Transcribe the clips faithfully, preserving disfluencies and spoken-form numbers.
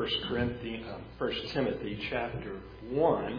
First Corinthians, uh, First Timothy chapter one.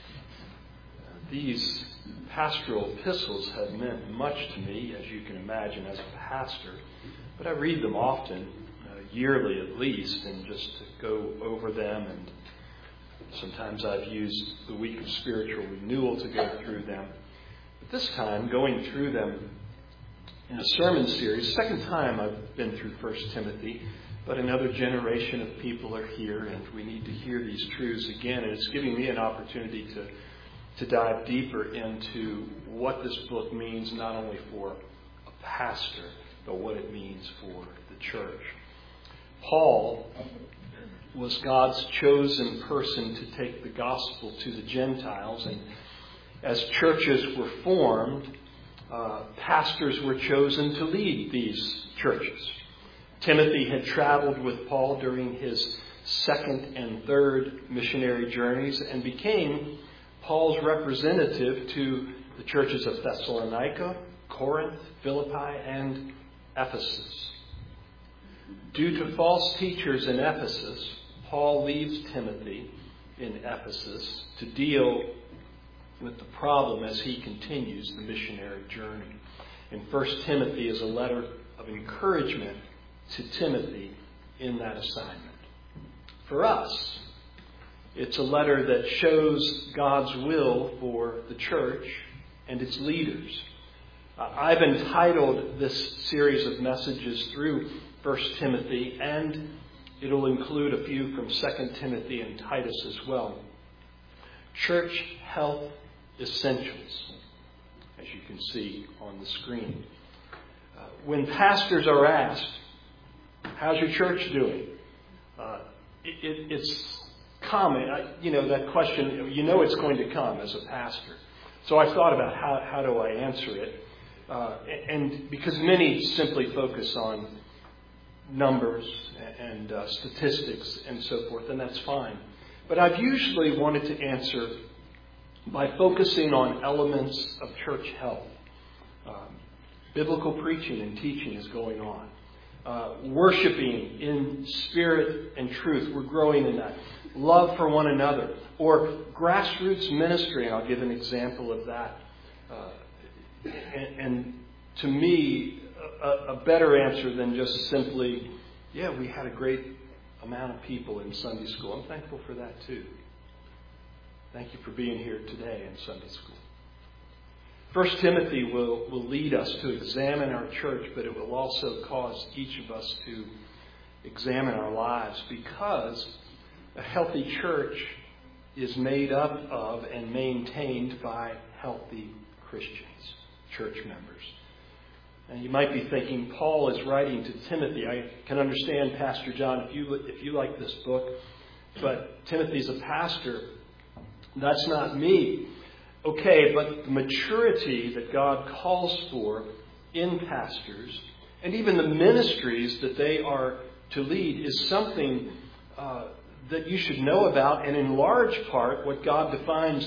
These pastoral epistles have meant much to me, as you can imagine, as a pastor. But I read them often, uh, yearly at least, and just to go over them. And sometimes I've used the week of spiritual renewal to go through them. But this time, going through them in a sermon series, second time I've been through First Timothy, but another generation of people are here, and we need to hear these truths again. And it's giving me an opportunity to to dive deeper into what this book means, not only for a pastor, but what it means for the church. Paul was God's chosen person to take the gospel to the Gentiles, and as churches were formed, uh, pastors were chosen to lead these churches. Timothy had traveled with Paul during his second and third missionary journeys and became Paul's representative to the churches of Thessalonica, Corinth, Philippi, and Ephesus. Due to false teachers in Ephesus, Paul leaves Timothy in Ephesus to deal with the problem as he continues the missionary journey. And First Timothy is a letter of encouragement to Timothy in that assignment. For us, it's a letter that shows God's will for the church and its leaders. Uh, I've entitled this series of messages through First Timothy, and it'll include a few from Second Timothy and Titus as well. Church Health Essentials, as you can see on the screen. Uh, when pastors are asked, how's your church doing? Uh, it, it, it's common, I, you know, that question, you know it's going to come as a pastor. So I thought about how, how do I answer it. Uh, and because many simply focus on numbers and uh, statistics and so forth, and that's fine. But I've usually wanted to answer by focusing on elements of church health. Um, biblical preaching and teaching is going on. Uh, worshiping in spirit and truth, we're growing in that. Love for one another, or grassroots ministry. I'll give an example of that. Uh, and, and to me, a, a better answer than just simply, yeah, we had a great amount of people in Sunday school. I'm thankful for that too. Thank you for being here today in Sunday school. First Timothy will, will lead us to examine our church, but it will also cause each of us to examine our lives, because a healthy church is made up of and maintained by healthy Christians, church members. And you might be thinking, Paul is writing to Timothy. I can understand, Pastor John, if you if you like this book, but Timothy's a pastor. That's not me. Okay, but the maturity that God calls for in pastors, and even the ministries that they are to lead, is something uh, that you should know about. And in large part, what God defines,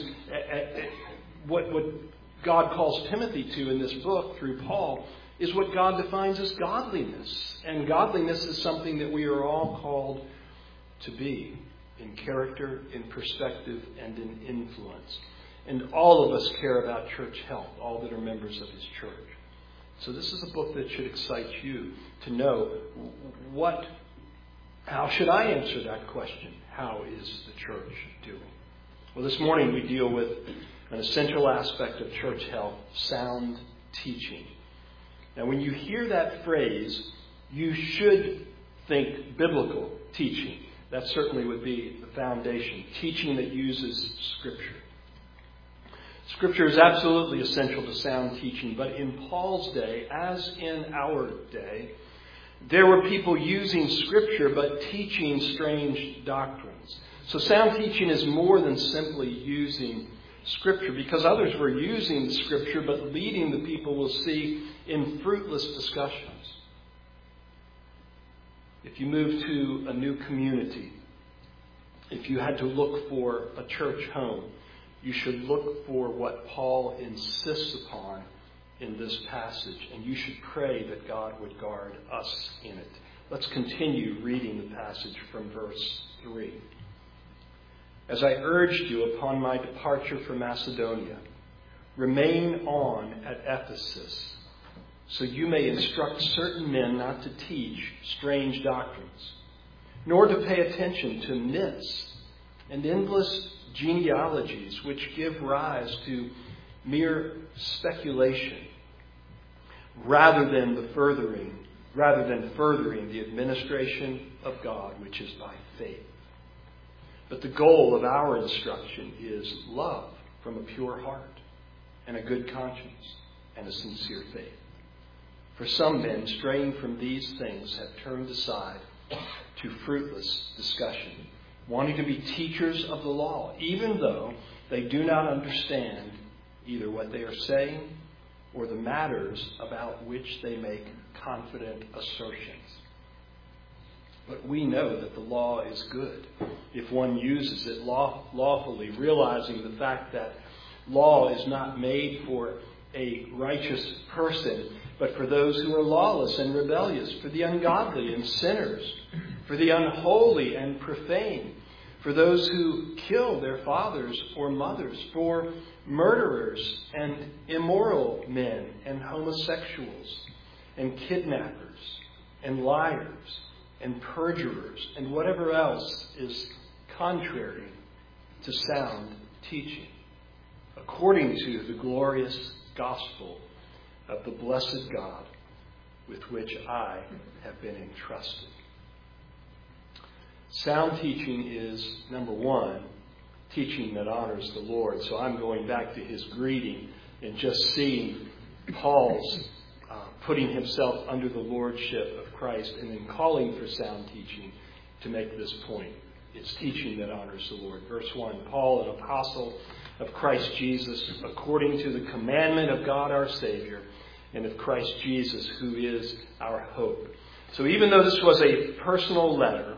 what, what God calls Timothy to in this book through Paul, is what God defines as godliness. And godliness is something that we are all called to be, in character, in perspective, and in influence. And all of us care about church health, all that are members of His church. So this is a book that should excite you to know what, how should I answer that question? How is the church doing? Well, this morning we deal with an essential aspect of church health, sound teaching. Now, when you hear that phrase, you should think biblical teaching. That certainly would be the foundation, teaching that uses Scripture. Scripture is absolutely essential to sound teaching, but in Paul's day, as in our day, there were people using Scripture but teaching strange doctrines. So sound teaching is more than simply using Scripture, because others were using Scripture but leading the people, we'll see, in fruitless discussions. If you move to a new community, if you had to look for a church home, you should look for what Paul insists upon in this passage, and you should pray that God would guard us in it. Let's continue reading the passage from verse three. As I urged you upon my departure from Macedonia, remain on at Ephesus, so you may instruct certain men not to teach strange doctrines, nor to pay attention to myths and endless genealogies which give rise to mere speculation, rather than the furthering, rather than furthering the administration of God, which is by faith. But the goal of our instruction is love from a pure heart and a good conscience and a sincere faith. For some men, straying from these things, have turned aside to fruitless discussion, wanting to be teachers of the law, even though they do not understand either what they are saying or the matters about which they make confident assertions. But we know that the law is good if one uses it law, lawfully, realizing the fact that law is not made for a righteous person, but for those who are lawless and rebellious, for the ungodly and sinners, for the unholy and profane, for those who kill their fathers or mothers, for murderers and immoral men and homosexuals and kidnappers and liars and perjurers and whatever else is contrary to sound teaching, according to the glorious gospel of the blessed God with which I have been entrusted. Sound teaching is, number one, teaching that honors the Lord. So I'm going back to his greeting and just seeing Paul's uh, putting himself under the lordship of Christ and then calling for sound teaching to make this point. It's teaching that honors the Lord. Verse one, Paul, an apostle of Christ Jesus, according to the commandment of God our Savior, and of Christ Jesus, who is our hope. So even though this was a personal letter,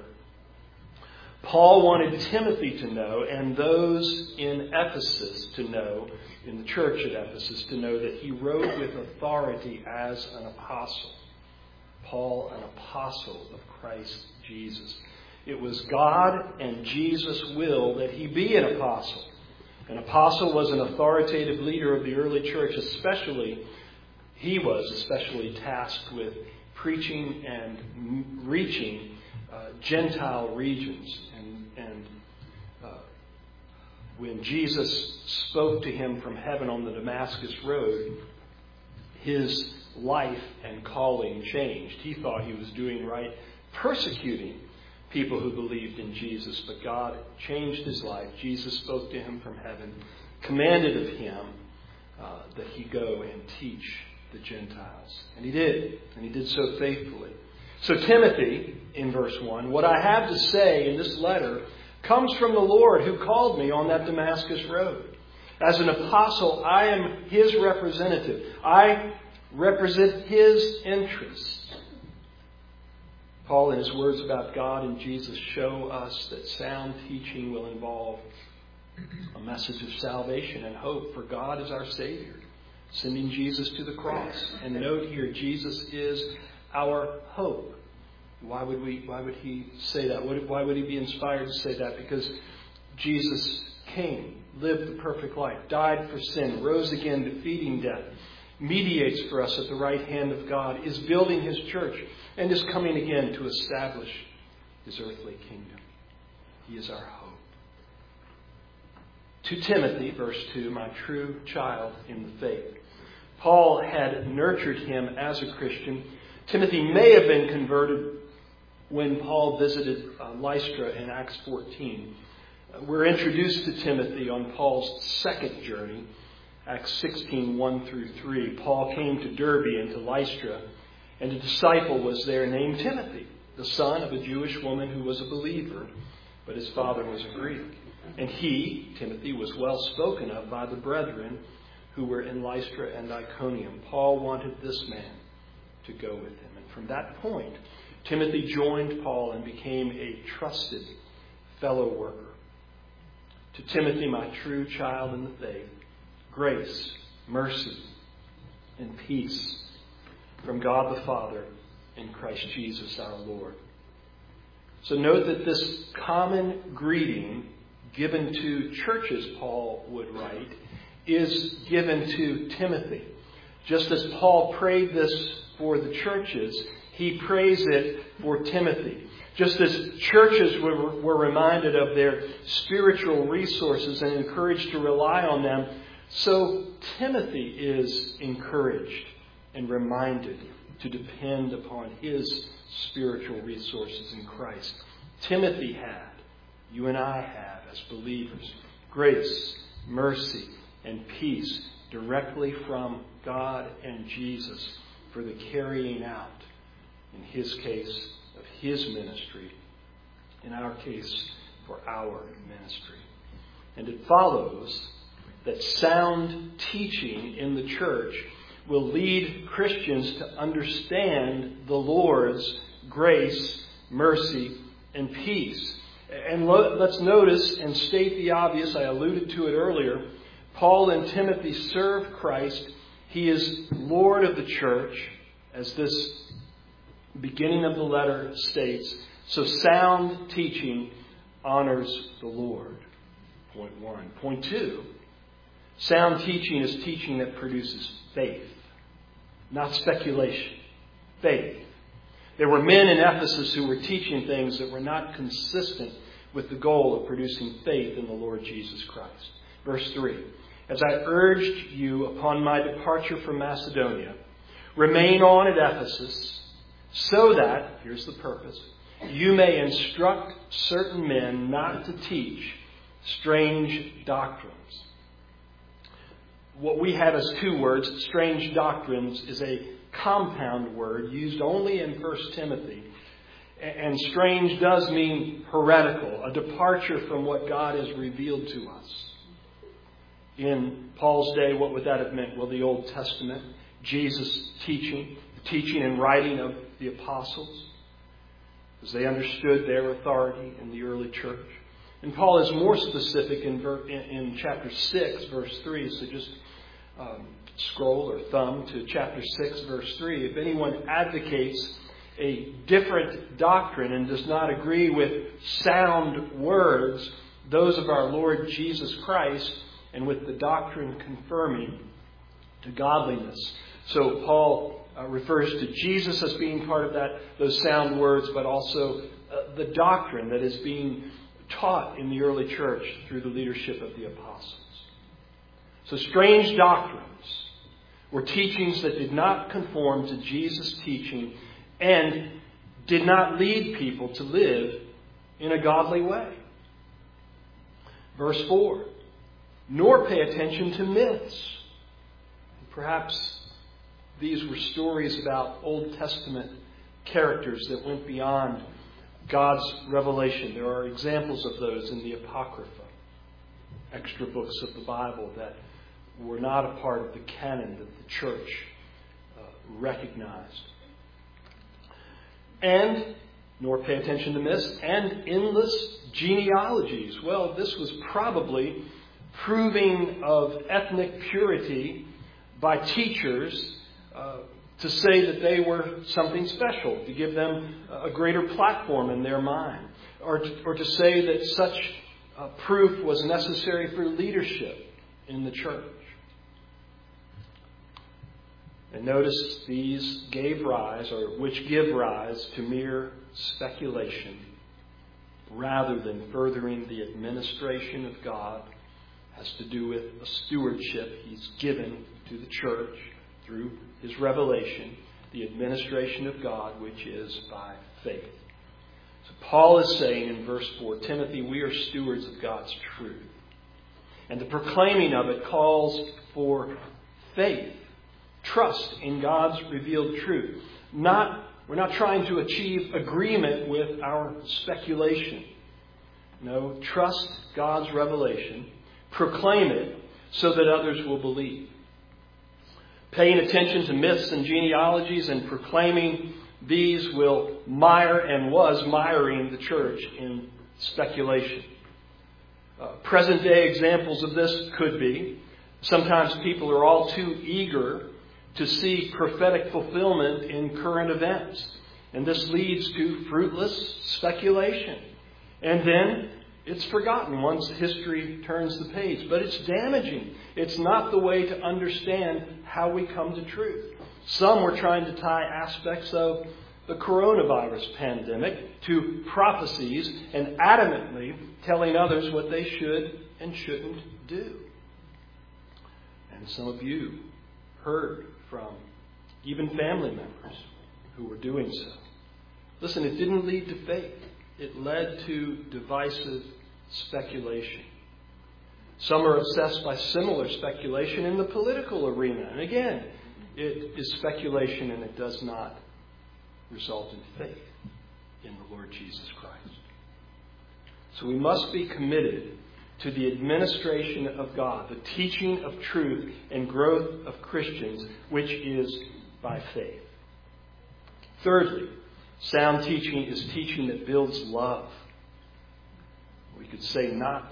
Paul wanted Timothy to know, and those in Ephesus to know, in the church at Ephesus, to know that he wrote with authority as an apostle. Paul, an apostle of Christ Jesus. It was God and Jesus' will that he be an apostle. An apostle was an authoritative leader of the early church, especially, he was especially tasked with preaching and reaching uh, Gentile regions. And, and uh, when Jesus spoke to him from heaven on the Damascus Road, his life and calling changed. He thought he was doing right, persecuting people who believed in Jesus, but God changed his life. Jesus spoke to him from heaven, commanded of him uh, that he go and teach the Gentiles. And he did, and he did so faithfully. So Timothy, in verse one, what I have to say in this letter comes from the Lord who called me on that Damascus road. As an apostle, I am his representative. I represent his interests. Paul, in his words about God and Jesus, show us that sound teaching will involve a message of salvation and hope, for God is our Savior, sending Jesus to the cross. And note here, Jesus is our hope. Why would we? Why would he say that? Why would he be inspired to say that? Because Jesus came, lived the perfect life, died for sin, rose again, defeating death, mediates for us at the right hand of God, is building his church, and is coming again to establish his earthly kingdom. He is our hope. To Timothy, verse two, my true child in the faith. Paul had nurtured him as a Christian. Timothy may have been converted when Paul visited uh, Lystra in Acts fourteen. Uh, we're introduced to Timothy on Paul's second journey, Acts sixteen, one through three. Paul came to Derbe and to Lystra, and a disciple was there named Timothy, the son of a Jewish woman who was a believer, but his father was a Greek. And he, Timothy, was well spoken of by the brethren who were in Lystra and Iconium. Paul wanted this man to go with him. And from that point, Timothy joined Paul and became a trusted fellow worker. To Timothy, my true child in the faith, grace, mercy, and peace from God the Father and Christ Jesus our Lord. So note that this common greeting given to churches, Paul would write, is given to Timothy. Just as Paul prayed this for the churches, he prays it for Timothy. Just as churches were, were reminded of their spiritual resources and encouraged to rely on them, so Timothy is encouraged and reminded to depend upon his spiritual resources in Christ. Timothy had, you and I have as believers, grace, mercy, and peace directly from God and Jesus for the carrying out, in his case, of his ministry, in our case, for our ministry. And it follows that sound teaching in the church will lead Christians to understand the Lord's grace, mercy, and peace. And lo- let's notice and state the obvious. I alluded to it earlier. Paul and Timothy serve Christ. He is Lord of the church, as this beginning of the letter states. So sound teaching honors the Lord. Point one. Point two. Sound teaching is teaching that produces faith, not speculation. Faith. There were men in Ephesus who were teaching things that were not consistent with the goal of producing faith in the Lord Jesus Christ. Verse three. As I urged you upon my departure from Macedonia, remain on at Ephesus, so that, here's the purpose, you may instruct certain men not to teach strange doctrines. What we have as two words, strange doctrines, is a compound word used only in First Timothy. And strange does mean heretical, a departure from what God has revealed to us. In Paul's day, what would that have meant? Well, the Old Testament, Jesus' teaching, the teaching and writing of the apostles, as they understood their authority in the early church. And Paul is more specific in, ver- in, in chapter six, verse three. So just um, scroll or thumb to chapter six, verse three. If anyone advocates a different doctrine and does not agree with sound words, those of our Lord Jesus Christ, and with the doctrine confirming to godliness. So Paul uh, refers to Jesus as being part of that, those sound words, but also uh, the doctrine that is being taught in the early church through the leadership of the apostles. So strange doctrines were teachings that did not conform to Jesus' teaching and did not lead people to live in a godly way. Verse four. Nor pay attention to myths. Perhaps these were stories about Old Testament characters that went beyond God's revelation. There are examples of those in the Apocrypha, extra books of the Bible that were not a part of the canon that the church uh, recognized. And nor pay attention to myths and endless genealogies. Well, this was probably proving of ethnic purity by teachers uh, to say that they were something special, to give them a greater platform in their mind, or to, or to say that such uh, proof was necessary for leadership in the church. And notice these gave rise, or which give rise to mere speculation, rather than furthering the administration of God. Has to do with a stewardship He's given to the church through His revelation, the administration of God, which is by faith. So Paul is saying in verse four, Timothy, we are stewards of God's truth. And the proclaiming of it calls for faith, trust in God's revealed truth. Not, we're not trying to achieve agreement with our speculation. No, trust God's revelation. Proclaim it so that others will believe. Paying attention to myths and genealogies and proclaiming these will mire and was miring the church in speculation. Uh, present day examples of this could be sometimes people are all too eager to see prophetic fulfillment in current events. And this leads to fruitless speculation. And then it's forgotten once history turns the page. But it's damaging. It's not the way to understand how we come to truth. Some were trying to tie aspects of the coronavirus pandemic to prophecies and adamantly telling others what they should and shouldn't do. And some of you heard from even family members who were doing so. Listen, it didn't lead to faith. It led to divisive speculation. Some are obsessed by similar speculation in the political arena. And again, it is speculation and it does not result in faith in the Lord Jesus Christ. So we must be committed to the administration of God, the teaching of truth and growth of Christians, which is by faith. Thirdly, sound teaching is teaching that builds love. We could say not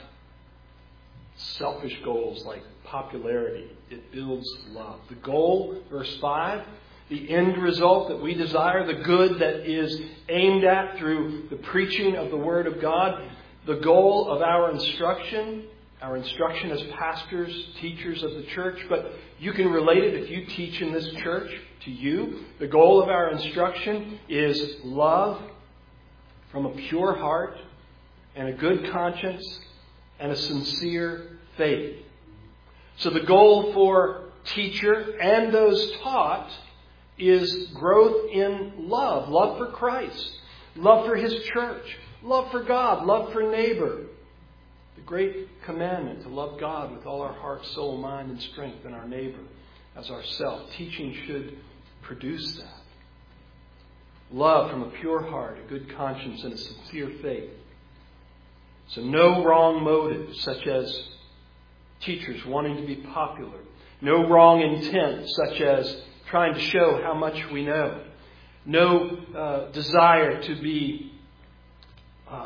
selfish goals like popularity. It builds love. The goal, verse five, the end result that we desire, the good that is aimed at through the preaching of the Word of God, the goal of our instruction, our instruction as pastors, teachers of the church, but you can relate it if you teach in this church to you. The goal of our instruction is love from a pure heart and a good conscience and a sincere faith. So the goal for teacher and those taught is growth in love. Love for Christ. Love for His church. Love for God. Love for neighbor. The great commandment to love God with all our heart, soul, mind, and strength, and our neighbor as ourself. Teaching should produce that. Love from a pure heart, a good conscience, and a sincere faith. So no wrong motives, such as teachers wanting to be popular. No wrong intent, such as trying to show how much we know. No uh, desire to be uh,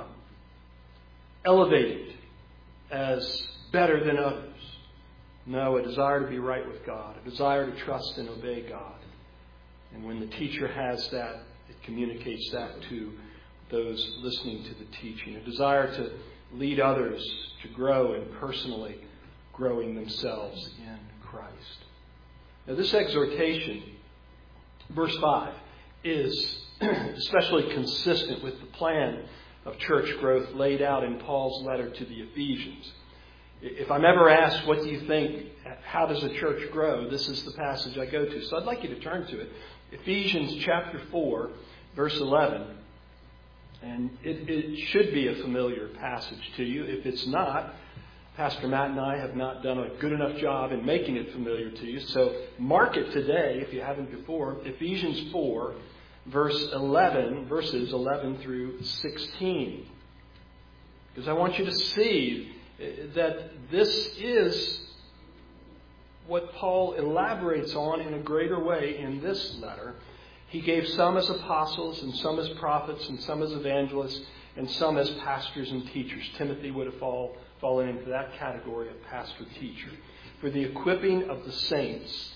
elevated as better than others. No, a desire to be right with God. A desire to trust and obey God. And when the teacher has that, it communicates that to those listening to the teaching. A desire to lead others to grow and personally growing themselves in Christ. Now this exhortation, verse five, is especially consistent with the plan of church growth laid out in Paul's letter to the Ephesians. If I'm ever asked, what do you think, how does a church grow? This is the passage I go to. So I'd like you to turn to it. Ephesians chapter four, verse eleven. And it, it should be a familiar passage to you. If it's not, Pastor Matt and I have not done a good enough job in making it familiar to you. So mark it today, if you haven't before, Ephesians four, verse eleven, verses eleven through sixteen. Because I want you to see that this is what Paul elaborates on in a greater way in this letter. He gave some as apostles, and some as prophets, and some as evangelists, and some as pastors and teachers. Timothy would have fall, fallen into that category of pastor-teacher. For the equipping of the saints,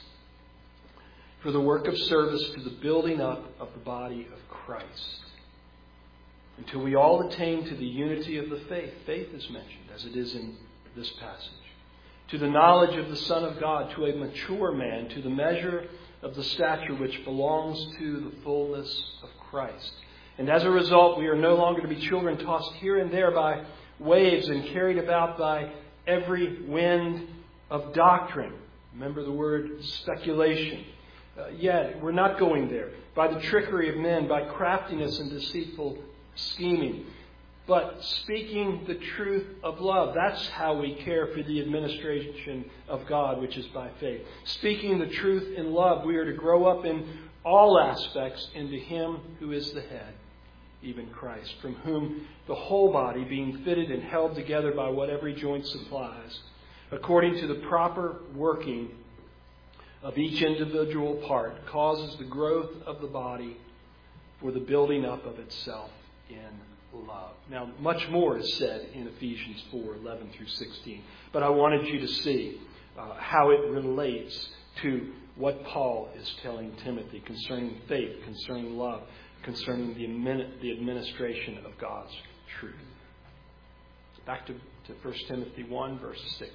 for the work of service to the building up of the body of Christ, until we all attain to the unity of the faith. Faith is mentioned, as it is in this passage. To the knowledge of the Son of God, to a mature man, to the measure of the stature which belongs to the fullness of Christ. And as a result, we are no longer to be children tossed here and there by waves and carried about by every wind of doctrine. Remember the word speculation. Uh, yet, we're not going there. By the trickery of men, by craftiness and deceitful scheming. But speaking the truth of love, that's how we care for the administration of God, which is by faith. Speaking the truth in love, we are to grow up in all aspects into Him who is the head, even Christ, from whom the whole body, being fitted and held together by what every joint supplies, according to the proper working of each individual part, causes the growth of the body for the building up of itself in love. Now, much more is said in Ephesians four, eleven through sixteen. But I wanted you to see uh, how it relates to what Paul is telling Timothy concerning faith, concerning love. concerning the admin- the administration of God's truth. Back to, to First Timothy one, verse six.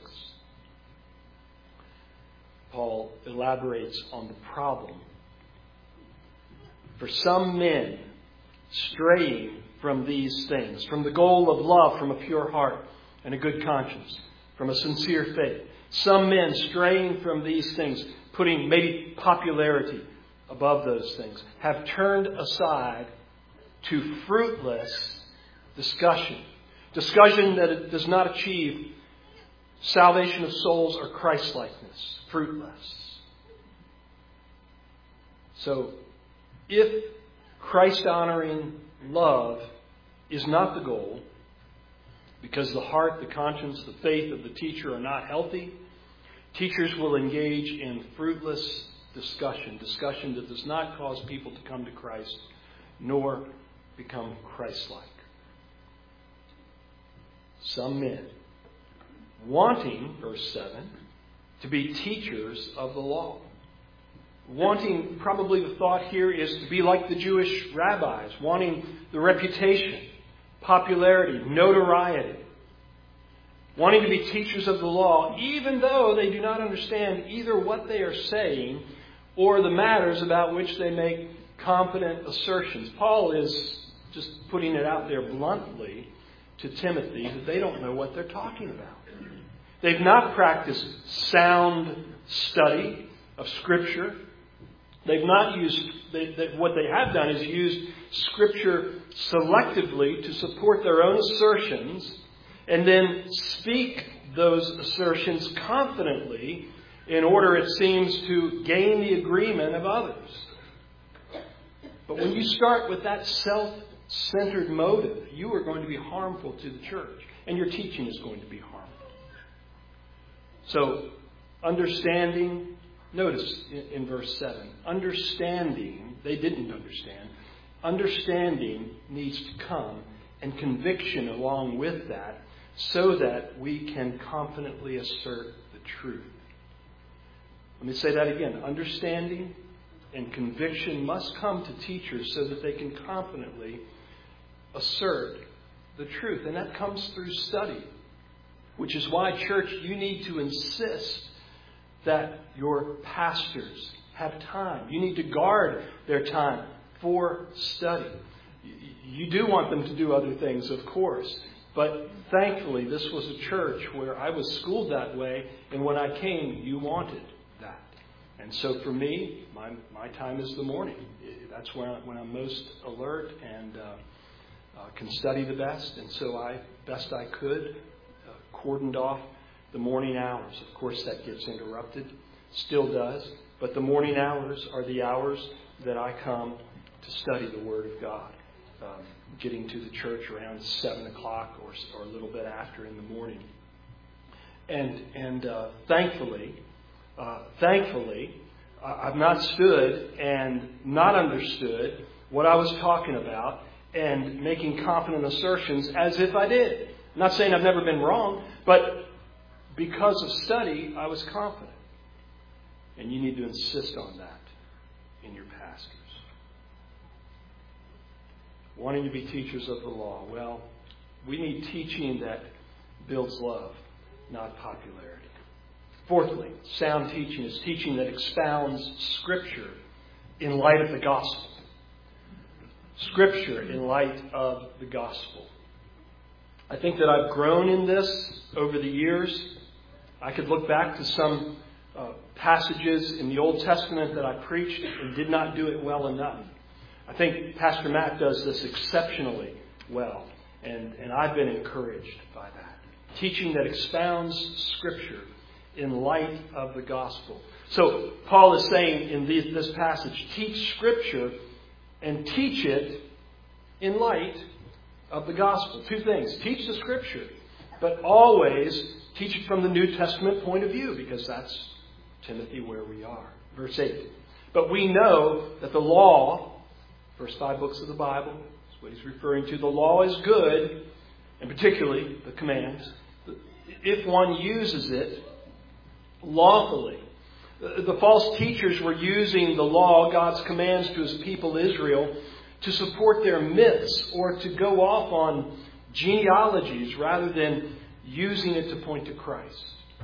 Paul elaborates on the problem. For some men straying from these things, from the goal of love, from a pure heart and a good conscience, from a sincere faith. Some men straying from these things, putting maybe popularity above those things, have turned aside to fruitless discussion. Discussion that it does not achieve salvation of souls or Christ-likeness. Fruitless. So, if Christ-honoring love is not the goal, because the heart, the conscience, the faith of the teacher are not healthy, teachers will engage in fruitless discussion. Discussion that does not cause people to come to Christ, nor become Christ-like. Some men, wanting, verse seven, to be teachers of the law. Wanting, probably the thought here is to be like the Jewish rabbis, wanting the reputation, popularity, notoriety. Wanting to be teachers of the law, even though they do not understand either what they are saying or the matters about which they make confident assertions. Paul is just putting it out there bluntly to Timothy that they don't know what they're talking about. They've not practiced sound study of Scripture. They've not used, they, they, what they have done is used Scripture selectively to support their own assertions and then speak those assertions confidently in order, it seems, to gain the agreement of others. But when you start with that self-centered motive, you are going to be harmful to the church, and your teaching is going to be harmful. So, understanding, notice in, in verse seven, understanding, they didn't understand, understanding needs to come, and conviction along with that, so that we can confidently assert the truth. Let me say that again. Understanding and conviction must come to teachers so that they can confidently assert the truth. And that comes through study. Which is why, church, you need to insist that your pastors have time. You need to guard their time for study. You do want them to do other things, of course. But thankfully, this was a church where I was schooled that way. And when I came, you wanted that. And so for me, my my time is the morning. That's when, I, when I'm most alert and uh, uh, can study the best. And so I, best I could, uh, cordoned off the morning hours. Of course, that gets interrupted. Still does. But the morning hours are the hours that I come to study the Word of God. Um, getting to the church around seven o'clock or, or a little bit after in the morning. And and uh, thankfully, uh, thankfully, uh, I've not stood and not understood what I was talking about and making confident assertions as if I did. I'm not saying I've never been wrong, but because of study, I was confident. And you need to insist on that in your pastors. Wanting to be teachers of the law. Well, we need teaching that builds love, not popularity. Fourthly, sound teaching is teaching that expounds Scripture in light of the gospel. Scripture in light of the gospel. I think that I've grown in this over the years. I could look back to some uh, passages in the Old Testament that I preached and did not do it well enough. I think Pastor Matt does this exceptionally well, and, and I've been encouraged by that. Teaching that expounds Scripture in light of the gospel. So Paul is saying in these, this passage, teach Scripture and teach it in light of the gospel. Two things. Teach the Scripture, but always teach it from the New Testament point of view, because that's, Timothy, where we are. Verse eight. But we know that the law, first five books of the Bible, is what he's referring to. The law is good, and particularly the commands, if one uses it lawfully. The false teachers were using the law, God's commands to his people Israel, to support their myths or to go off on genealogies rather than using it to point to Christ.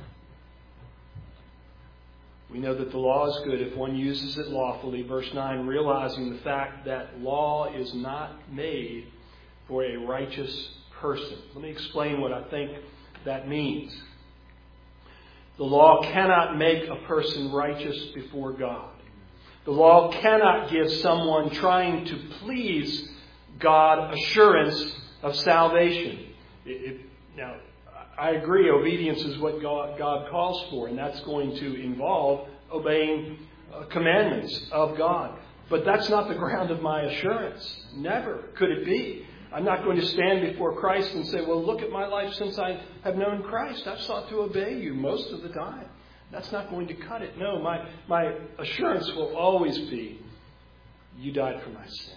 We know that the law is good if one uses it lawfully. Verse nine, realizing the fact that law is not made for a righteous person. Let me explain what I think that means. The law cannot make a person righteous before God. The law cannot give someone trying to please God assurance of salvation. It, it, now, I agree, obedience is what God, God calls for, and that's going to involve obeying uh, commandments of God. But that's not the ground of my assurance. Never could it be. I'm not going to stand before Christ and say, well, look at my life since I have known Christ. I've sought to obey you most of the time. That's not going to cut it. No, my, my assurance will always be, you died for my sin.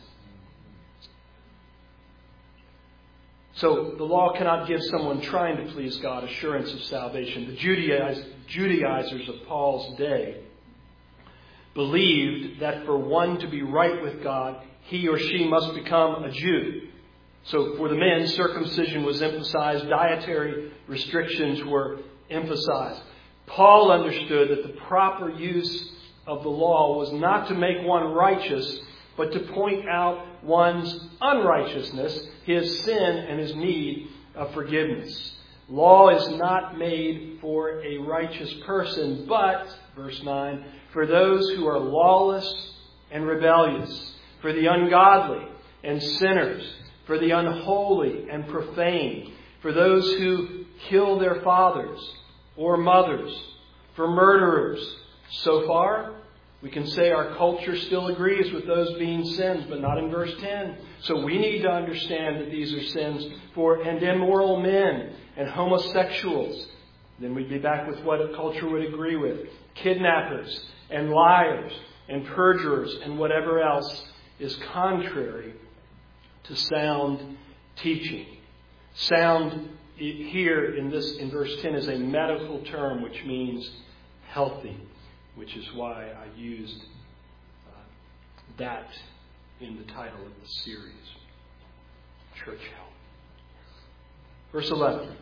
So the law cannot give someone trying to please God assurance of salvation. The Judaiz- Judaizers of Paul's day believed that for one to be right with God, he or she must become a Jew. So for the men, circumcision was emphasized, dietary restrictions were emphasized. Paul understood that the proper use of the law was not to make one righteous, but to point out one's unrighteousness, his sin, and his need of forgiveness. Law is not made for a righteous person, but, verse nine, for those who are lawless and rebellious, for the ungodly and sinners, for the unholy and profane, for those who kill their fathers or mothers, for murderers. So far, we can say our culture still agrees with those being sins, but not in verse ten. So we need to understand that these are sins for and immoral men and homosexuals. Then we'd be back with what a culture would agree with. Kidnappers and liars and perjurers and whatever else is contrary to sound teaching. Sound here in this in verse ten is a medical term which means healthy, which is why I used uh, that in the title of the series, Church Health. Verse eleven.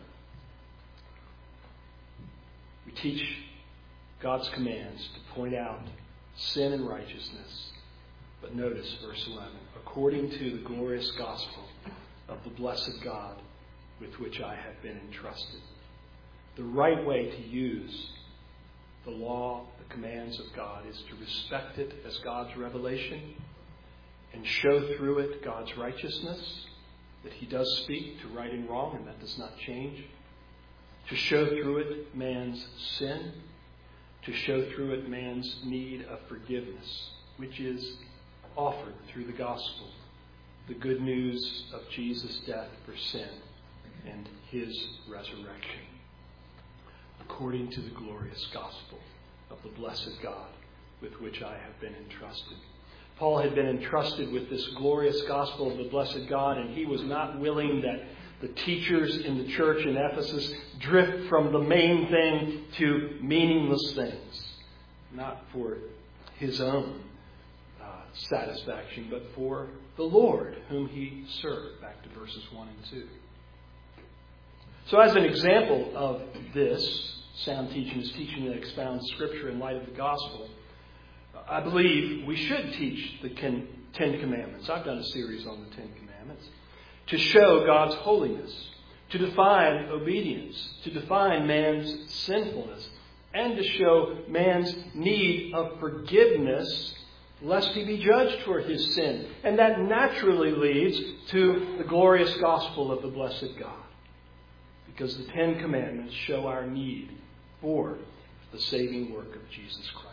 We teach God's commands to point out sin and righteousness. But notice verse eleven. According to the glorious gospel of the blessed God with which I have been entrusted. The right way to use the law, the commands of God, is to respect it as God's revelation and show through it God's righteousness, that He does speak to right and wrong, and that does not change. To show through it man's sin, to show through it man's need of forgiveness, which is offered through the gospel, the good news of Jesus' death for sin and His resurrection. According to the glorious gospel of the blessed God with which I have been entrusted. Paul had been entrusted with this glorious gospel of the blessed God, and he was not willing that the teachers in the church in Ephesus drift from the main thing to meaningless things. Not for his own uh, satisfaction, but for the Lord whom he served. Back to verses one and two. So as an example of this, sound teaching is teaching that expounds Scripture in light of the gospel, I believe we should teach the Ten Commandments. I've done a series on the Ten Commandments. To show God's holiness, to define obedience, to define man's sinfulness, and to show man's need of forgiveness, lest he be judged for his sin. And that naturally leads to the glorious gospel of the blessed God. Because the Ten Commandments show our need for the saving work of Jesus Christ.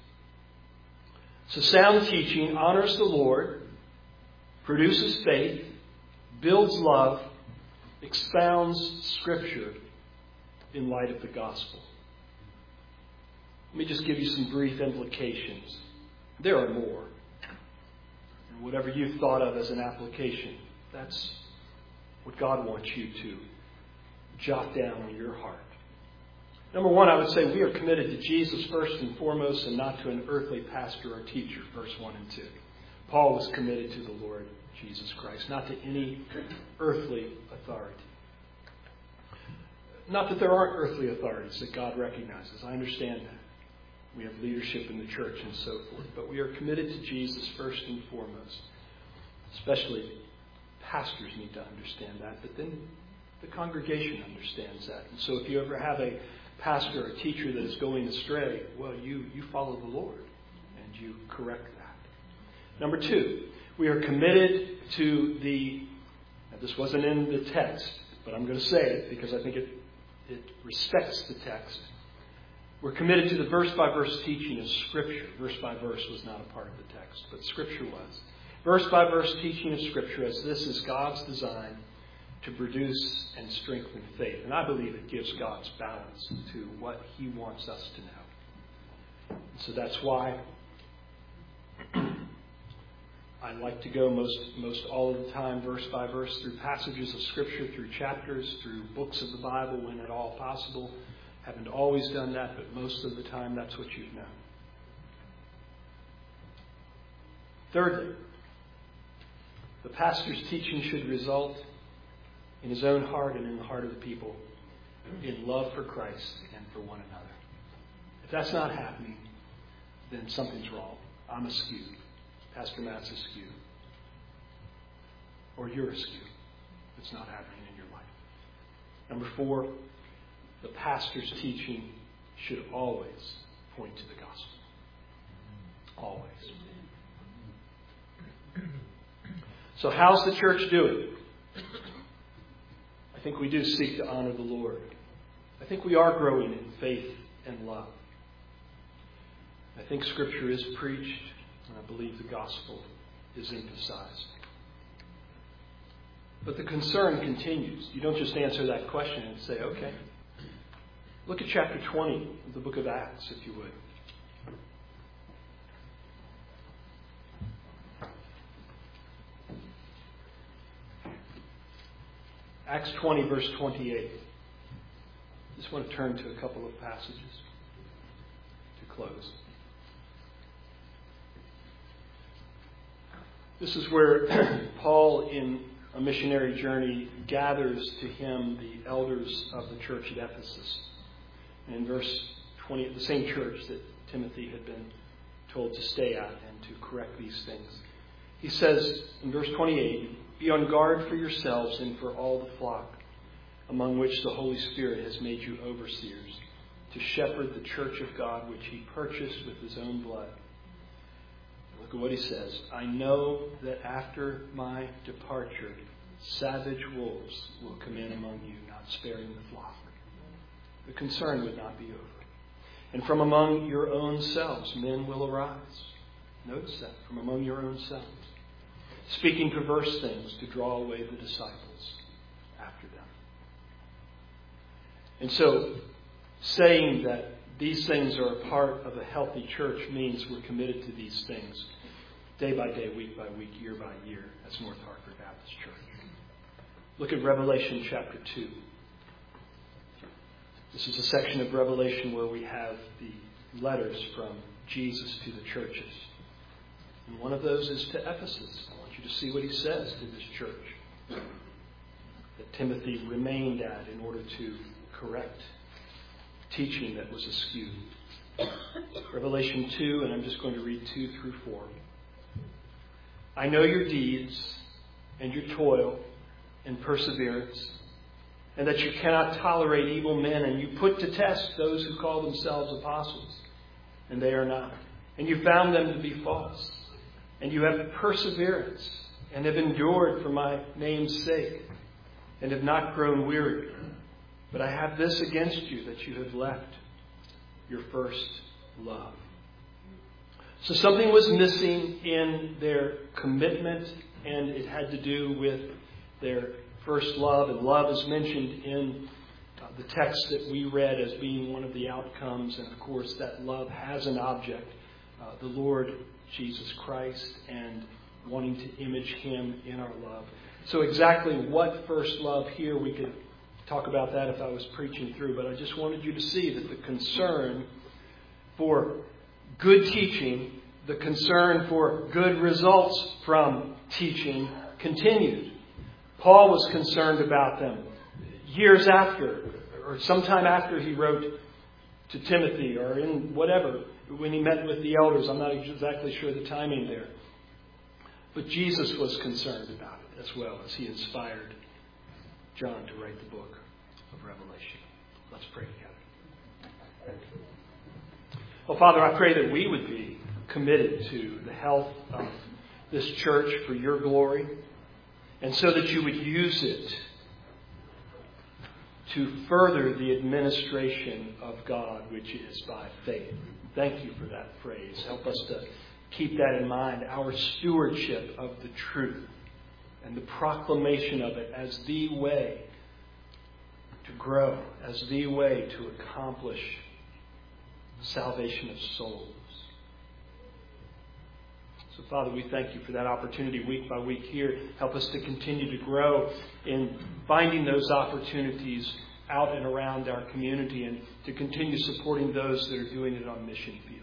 So sound teaching honors the Lord, produces faith, builds love, expounds Scripture in light of the gospel. Let me just give you some brief implications. There are more. And whatever you've thought of as an application, that's what God wants you to jot down on your heart. Number one, I would say we are committed to Jesus first and foremost and not to an earthly pastor or teacher, verse one and two. Paul was committed to the Lord Jesus Christ, not to any earthly authority. Not that there aren't earthly authorities that God recognizes. I understand that. We have leadership in the church and so forth. But we are committed to Jesus first and foremost. Especially pastors need to understand that. But then the congregation understands that. And so if you ever have a pastor or a teacher that is going astray, well, you, you follow the Lord and you correct that. Number two, we are committed to the, now this wasn't in the text, but I'm going to say it because I think it, it respects the text. We're committed to the verse-by-verse teaching of Scripture. Verse-by-verse was not a part of the text, but Scripture was. Verse-by-verse teaching of Scripture, as this is God's design to produce and strengthen faith. And I believe it gives God's balance to what He wants us to know. So that's why I like to go most most all of the time, verse by verse, through passages of Scripture, through chapters, through books of the Bible when at all possible. Haven't always done that, but most of the time that's what you've known. Thirdly, the pastor's teaching should result in his own heart and in the heart of the people in love for Christ and for one another. If that's not happening, then something's wrong. I'm askew. Pastor Matt's askew. Or you're askew. It's not happening in your life. Number four, the pastor's teaching should always point to the gospel. Always. So how's the church doing? I think we do seek to honor the Lord. I think we are growing in faith and love. I think Scripture is preached, and I believe the gospel is emphasized. But the concern continues. You don't just answer that question and say, okay. Look at chapter twenty of the book of Acts, if you would. Acts twenty, verse twenty-eight. I just want to turn to a couple of passages to close. This is where Paul, in a missionary journey, gathers to him the elders of the church at Ephesus. And in verse twenty, the same church that Timothy had been told to stay at and to correct these things. He says in verse twenty-eight, "Be on guard for yourselves and for all the flock, among which the Holy Spirit has made you overseers, to shepherd the church of God, which He purchased with His own blood." Look at what he says. "I know that after my departure, savage wolves will come in among you, not sparing the flock." The concern would not be over. "And from among your own selves, men will arise." Notice that. From among your own selves. "Speaking perverse things to draw away the disciples after them." And so, saying that these things are a part of a healthy church means we're committed to these things day by day, week by week, year by year as North Hartford Baptist Church. Look at Revelation chapter two. This is a section of Revelation where we have the letters from Jesus to the churches. And one of those is to Ephesus. I want you to see what he says to this church that Timothy remained at in order to correct teaching that was askew. Revelation two, and I'm just going to read two through four. "I know your deeds and your toil and perseverance, and that you cannot tolerate evil men, and you put to test those who call themselves apostles, and they are not. And you found them to be false. And you have perseverance, and have endured for my name's sake, and have not grown weary. But I have this against you, that you have left your first love." So something was missing in their commitment, and it had to do with their first love. And love is mentioned in uh, the text that we read as being one of the outcomes. And of course, that love has an object, uh, the Lord Jesus Christ, and wanting to image Him in our love. So exactly what first love here, we could talk about that if I was preaching through, but I just wanted you to see that the concern for good teaching the concern for good results from teaching continued. Paul was concerned about them years after, or sometime after he wrote to Timothy, or in whatever, when he met with the elders. I'm not exactly sure the timing there. But Jesus was concerned about it as well as he inspired John to write the book of Revelation. Let's pray together. Well, Father, I pray that we would be committed to the health of this church for your glory, and so that you would use it to further the administration of God, which is by faith. Thank you for that phrase. Help us to keep that in mind, our stewardship of the truth and the proclamation of it as the way to grow, as the way to accomplish salvation of souls. So, Father, we thank you for that opportunity week by week here. Help us to continue to grow in finding those opportunities out and around our community, and to continue supporting those that are doing it on mission fields.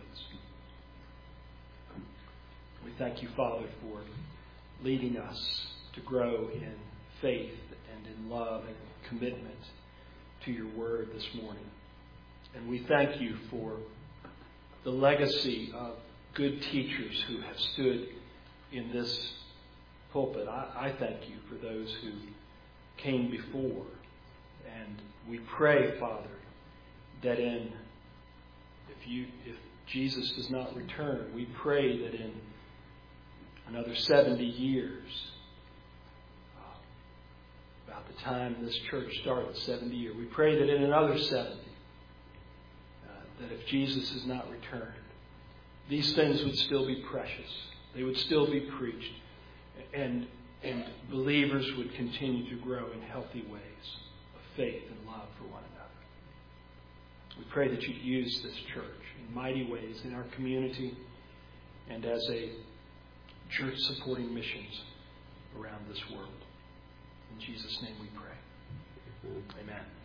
We thank you, Father, for leading us to grow in faith and in love and commitment to your word this morning. And we thank you for the legacy of good teachers who have stood in this pulpit. I, I thank you for those who came before. And we pray, Father, that in, if you, if Jesus does not return, we pray that in another seventy years, uh, about the time this church started, seventy years, we pray that in another seventy, uh, that if Jesus is not returned, these things would still be precious. They would still be preached. And, and believers would continue to grow in healthy ways of faith and love for one another. We pray that you'd use this church in mighty ways in our community and as a church supporting missions around this world. In Jesus' name we pray. Amen.